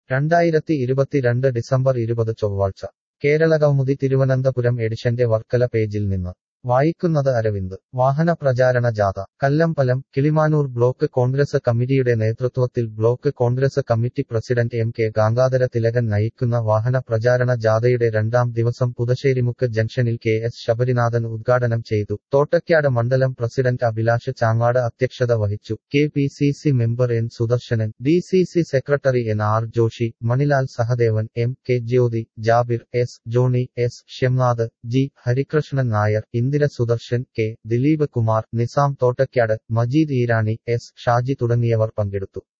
2022 December 20 ചൊവ്വാഴ്ച കേരളകൗമുദി തിരുവനന്തപുരം എഡിഷന്റെ വർക്കല പേജിൽ നിന്ന് വായിക്കുന്നത് അരവിന്ദ്. വാഹന പ്രചാരണ ജാഥ കല്ലമ്പലം. കിളിമാനൂർ ബ്ലോക്ക് കോൺഗ്രസ് കമ്മിറ്റിയുടെ നേതൃത്വത്തിൽ block Congress committee president M K. Gangadhara Thilakan നയിക്കുന്ന വാഹന പ്രചാരണ ജാഥയുടെ രണ്ടാം ദിവസം പുതുശ്ശേരിമുക്ക് ജംഗ്ഷനിൽ കെ.എസ്. ശബരിനാഥൻ ഉദ്ഘാടനം ചെയ്തു. തോട്ടയ്ക്കാട് മണ്ഡലം പ്രസിഡന്റ് അഭിലാഷ് ചാങ്ങാട് അധ്യക്ഷത വഹിച്ചു. KPCC member N. Sudarsanan, DCC secretary N. R. Joshi, Manilal Sahadevan, M. K. Jyothi, Jabir, S. Johny, S. Shyamnath, G. Harikrishnan Nair, Indira Sudarshan, K. Dileep Kumar, Nizam Thottakkad, Majeed Erani, S. Shaji തുടങ്ങിയവർ പങ്കെടുത്തു.